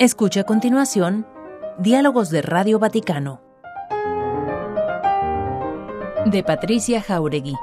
Escucha a continuación Diálogos de Radio Vaticano, de Patricia Jáuregui.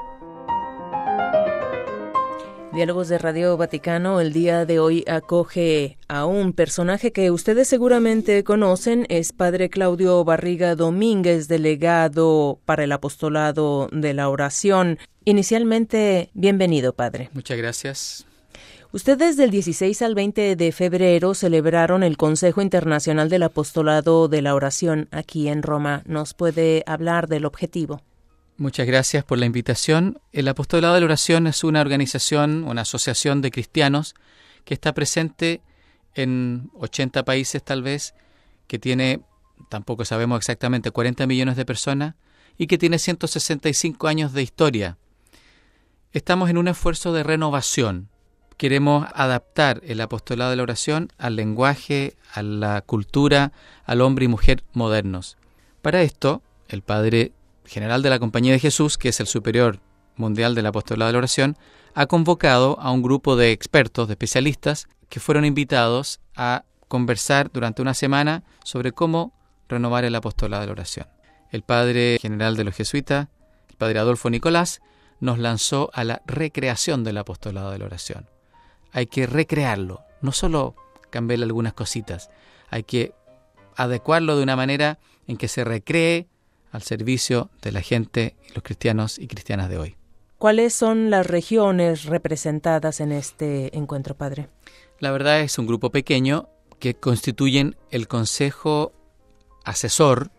Diálogos de Radio Vaticano el día de hoy acoge a un personaje que ustedes seguramente conocen. Es Padre Claudio Barriga Domínguez, delegado para el Apostolado de la Oración. Inicialmente, bienvenido, Padre. Muchas gracias. Ustedes del 16 al 20 de febrero celebraron el Consejo Internacional del Apostolado de la Oración aquí en Roma. ¿Nos puede hablar del objetivo? Muchas gracias por la invitación. El Apostolado de la Oración es una organización, una asociación de cristianos que está presente en 80 países tal vez, que tiene, tampoco sabemos exactamente, 40 millones de personas y que tiene 165 años de historia. Estamos en un esfuerzo de renovación. Queremos adaptar el Apostolado de la Oración al lenguaje, a la cultura, al hombre y mujer modernos. Para esto, el Padre General de la Compañía de Jesús, que es el superior mundial del Apostolado de la Oración, ha convocado a un grupo de expertos, de especialistas, que fueron invitados a conversar durante una semana sobre cómo renovar el Apostolado de la Oración. El Padre General de los Jesuitas, el Padre Adolfo Nicolás, nos lanzó a la recreación del Apostolado de la Oración. Hay que recrearlo, no solo cambiarle algunas cositas, hay que adecuarlo de una manera en que se recree al servicio de la gente, los cristianos y cristianas de hoy. ¿Cuáles son las regiones representadas en este encuentro, Padre? La verdad es un grupo pequeño que constituyen el consejo asesor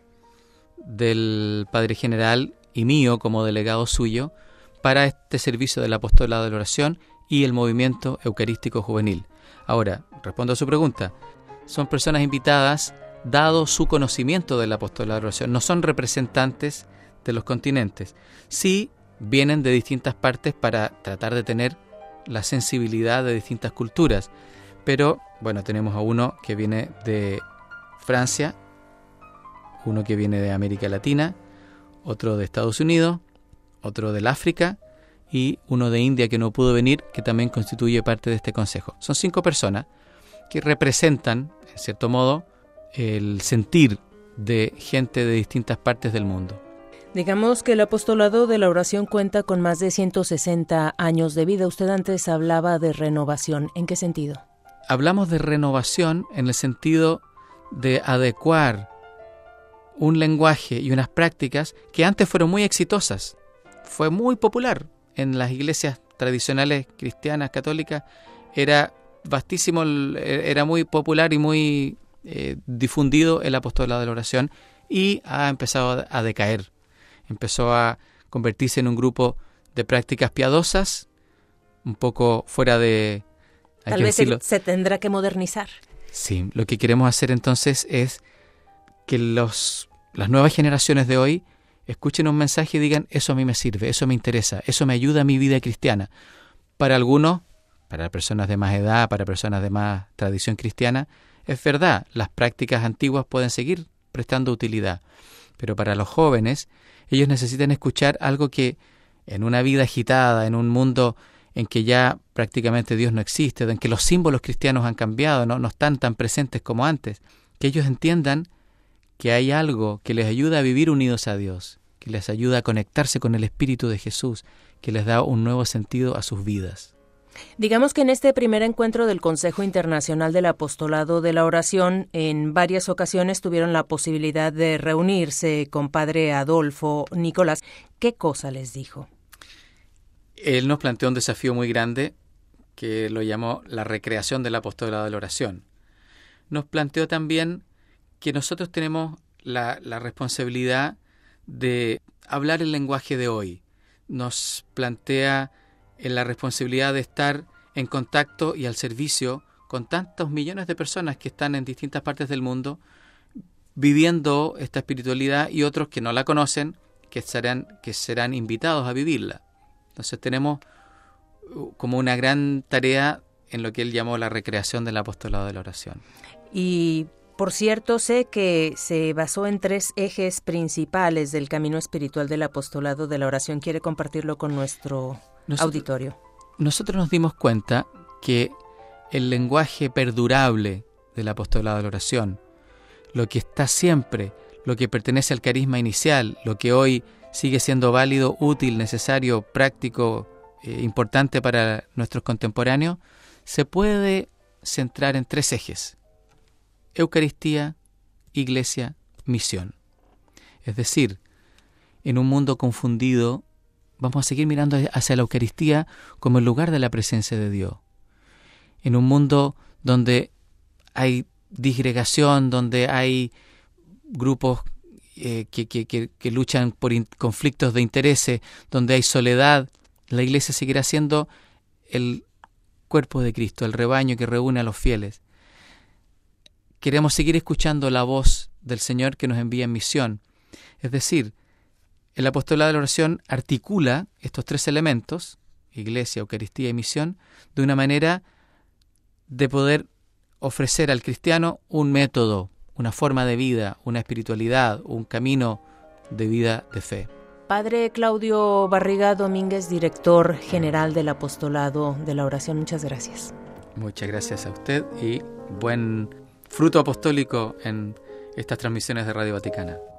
del Padre General y mío como delegado suyo para este servicio del Apostolado de la Oración y el movimiento eucarístico juvenil. Ahora, respondo a su pregunta. Son personas invitadas dado su conocimiento del Apostolado de la Oración. No son representantes de los continentes. Sí vienen de distintas partes para tratar de tener la sensibilidad de distintas culturas. Pero, bueno, tenemos a uno que viene de Francia, uno que viene de América Latina, otro de Estados Unidos, otro del África y uno de India que no pudo venir, que también constituye parte de este consejo. Son 5 personas que representan, en cierto modo, el sentir de gente de distintas partes del mundo. Digamos que el Apostolado de la Oración cuenta con más de 160 años de vida. Usted antes hablaba de renovación. ¿En qué sentido? Hablamos de renovación en el sentido de adecuar un lenguaje y unas prácticas que antes fueron muy exitosas. Fue muy popular en las iglesias tradicionales cristianas, católicas. Era vastísimo, era muy popular y muy difundido el Apostolado de la Oración y ha empezado a decaer. Empezó a convertirse en un grupo de prácticas piadosas, un poco fuera de... Tal vez se tendrá que modernizar. Sí, lo que queremos hacer entonces es que las nuevas generaciones de hoy escuchen un mensaje y digan, eso a mí me sirve, eso me interesa, eso me ayuda a mi vida cristiana. Para algunos, para personas de más edad, para personas de más tradición cristiana, es verdad, las prácticas antiguas pueden seguir prestando utilidad, pero para los jóvenes, ellos necesitan escuchar algo que en una vida agitada, en un mundo en que ya prácticamente Dios no existe, en que los símbolos cristianos han cambiado, no están tan presentes como antes, que ellos entiendan que hay algo que les ayuda a vivir unidos a Dios, que les ayuda a conectarse con el Espíritu de Jesús, que les da un nuevo sentido a sus vidas. Digamos que en este primer encuentro del Consejo Internacional del Apostolado de la Oración, en varias ocasiones tuvieron la posibilidad de reunirse con Padre Adolfo Nicolás. ¿Qué cosa les dijo? Él nos planteó un desafío muy grande que lo llamó la recreación del Apostolado de la Oración. Nos planteó también que nosotros tenemos la responsabilidad de hablar el lenguaje de hoy. Nos plantea la responsabilidad de estar en contacto y al servicio con tantos millones de personas que están en distintas partes del mundo viviendo esta espiritualidad y otros que no la conocen, que serán invitados a vivirla. Entonces tenemos como una gran tarea en lo que él llamó la recreación del Apostolado de la Oración. Y por cierto, sé que se basó en 3 ejes principales del camino espiritual del Apostolado de la Oración. ¿Quiere compartirlo con nuestro auditorio? Nosotros nos dimos cuenta que el lenguaje perdurable del apostolado de la oración, lo que está siempre, lo que pertenece al carisma inicial, lo que hoy sigue siendo válido, útil, necesario, práctico, importante para nuestros contemporáneos, se puede centrar en 3 ejes: Eucaristía, Iglesia, misión. Es decir, en un mundo confundido, vamos a seguir mirando hacia la Eucaristía como el lugar de la presencia de Dios. En un mundo donde hay disgregación, donde hay grupos que luchan por conflictos de intereses, donde hay soledad, la Iglesia seguirá siendo el cuerpo de Cristo, el rebaño que reúne a los fieles. Queremos seguir escuchando la voz del Señor que nos envía en misión. Es decir, el apostolado de la oración articula estos 3 elementos, Iglesia, Eucaristía y misión, de una manera de poder ofrecer al cristiano un método, una forma de vida, una espiritualidad, un camino de vida de fe. Padre Claudio Barriga Domínguez, director general del apostolado de la oración, muchas gracias. Muchas gracias a usted y buen fruto apostólico en estas transmisiones de Radio Vaticana.